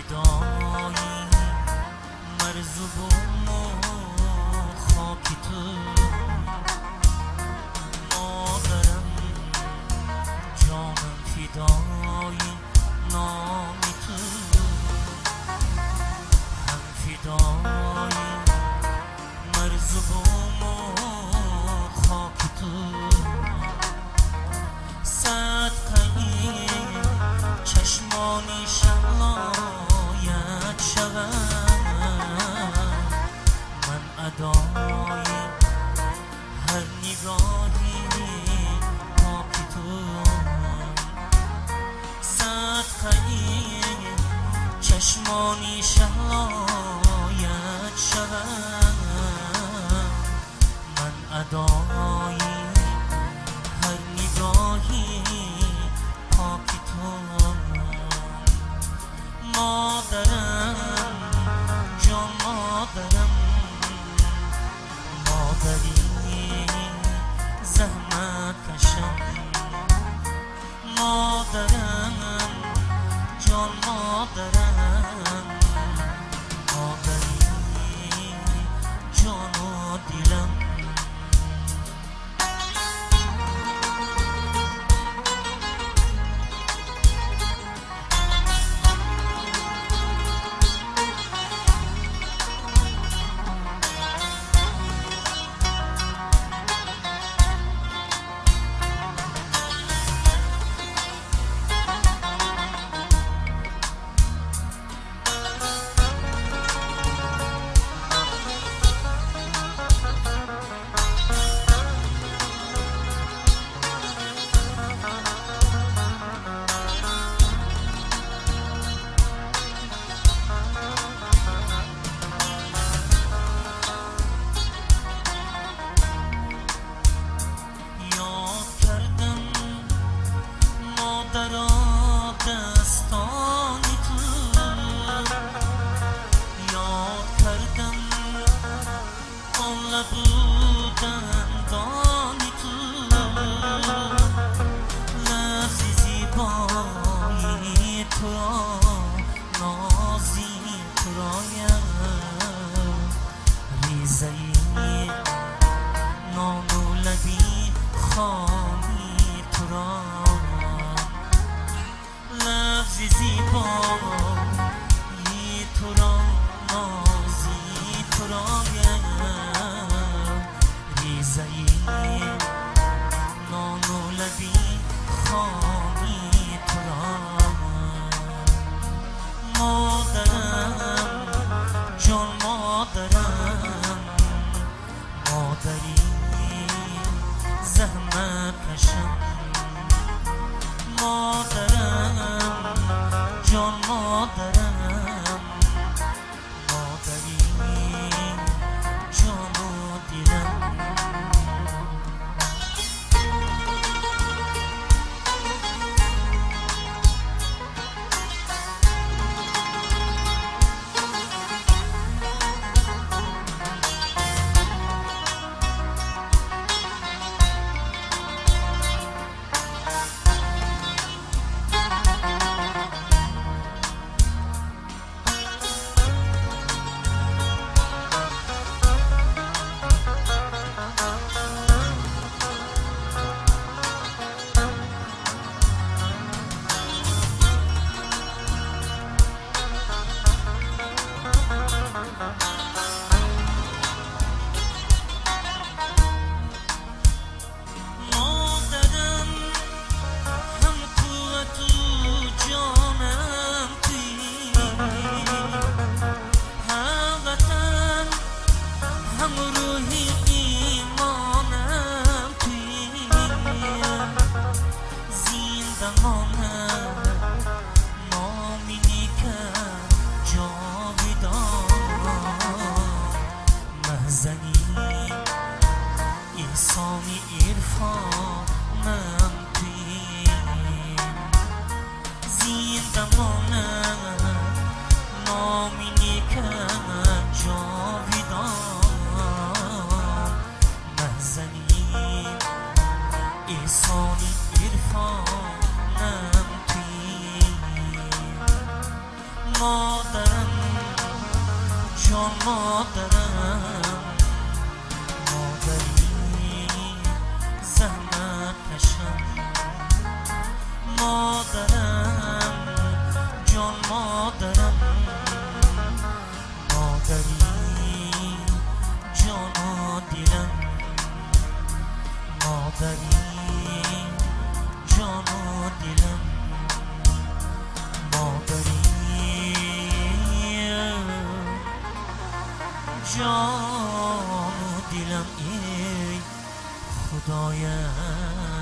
فدایی مرزبون و خاکی تو مادرم جانم فدایی نامی تو هم فدایی مرزبون و خاکی تو صدقه چشمانی شمایت شود من ادای هر نگاهی پاکی تو صدقه چشمانی شمایت شود من ادای هر نگاهی پاکی تو مادرم جان مادرم مادری زحمت کشم مادرم جان مادرم مادری جان و دلم دستانی تو یاد کردم آن لبو دندانی تو لفظ زیبایی تو را نازی تو رایم ریزهی نان و لبی خانی تو را لفظ زیبایی تو را نازی تو رایم ریزهی نان و لبی خانی تو را مادرم جان مادرم مادری زحمت کشم مادرم جان مادرم مادری جان و دلم سامی عرفانم تویم زندمانم نامینی که جاویدان محزنیم احسانی عرفانم تویم جان و دلم ای خدایم